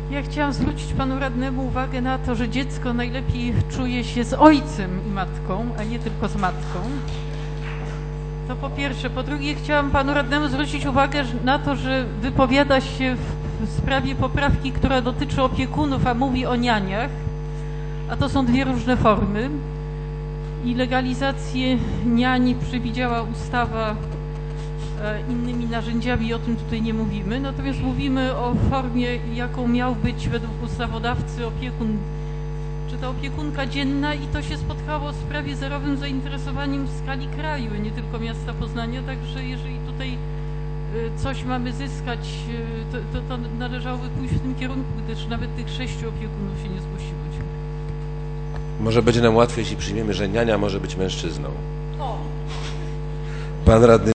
Ja chciałam zwrócić panu radnemu uwagę na to, że dziecko najlepiej czuje się z ojcem i matką, a nie tylko z matką. To po pierwsze. Po drugie, chciałam panu radnemu zwrócić uwagę na to, że wypowiada się w sprawie poprawki, która dotyczy opiekunów, a mówi o nianiach, a to są dwie różne formy. I legalizację niani przewidziała ustawa innymi narzędziami, o tym tutaj nie mówimy. Natomiast mówimy o formie, jaką miał być według ustawodawcy opiekun, czy ta opiekunka dzienna, i to się spotkało z prawie zerowym zainteresowaniem w skali kraju, nie tylko miasta Poznania. Także jeżeli tutaj coś mamy zyskać, to należałoby pójść w tym kierunku, gdyż nawet tych 6 opiekunów się nie zgłosiło. Może będzie nam łatwiej, jeśli przyjmiemy, że niania może być mężczyzną. Pan radny